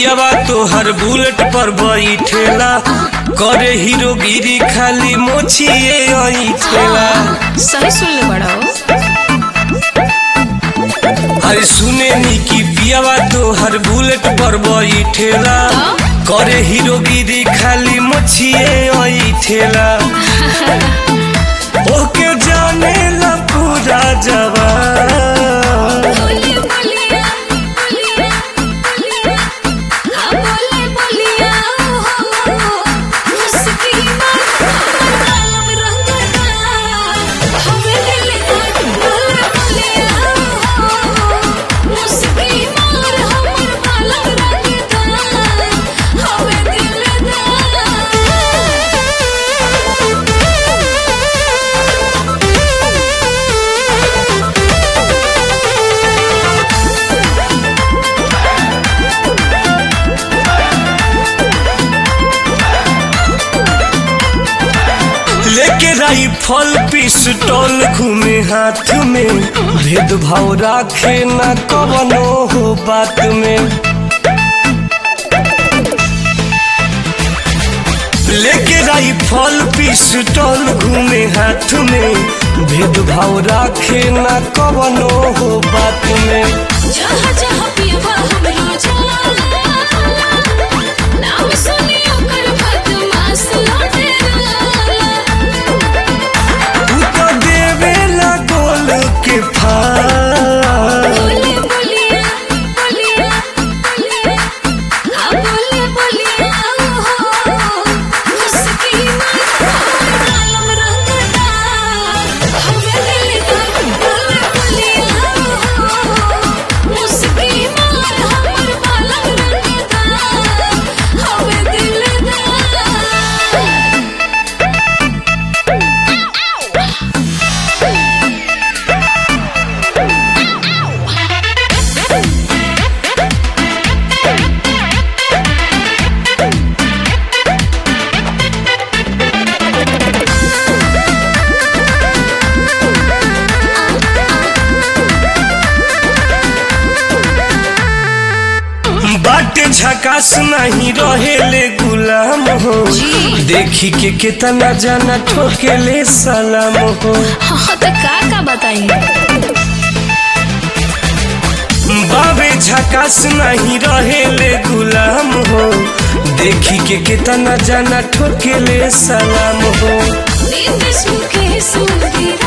पियावा तो हर बुलेट पर बैठेला करे हीरोगिरी खाली मोछिए ठेला। सही सुन ले बड़ा अरे सुने नी की पियावा तो हर बुलेट पर बैठेला करे हीरोगिरी खाली मोछिए ठेला। ओके जाने ला पूरा जवान लेके राइफल पिस्टल घूमे हाथ में भेदभाव राखे ना कवनो हो बात में। लेके राइफल पिस्टल घूमे हाथ में भेदभाव राखे ना कवनो हो बात में। जहाँ जहाँ पियवा हमरो जाला नाम सुनी ओकर बदमाश लौटेला। तू तो देवेला गोल के फाल बोले बोलिया बोलिया बोलिया आ बोले बोलिया हो मुस्की मार आलम रंगता हमें दिल का बोले बोलिया हो मुस्की मार हमर आलम रंगता हमें दिल दा। बाटे झकास नहीं रहेले गुलाम हो देखी के कितना जाना ठोकेले सलाम हो। हाँ तो का बताई बाबे झकास नहीं रहेले गुलाम हो देखी के कितना जाना ठोकेले सलाम हो। नींद सुखे सुधीरा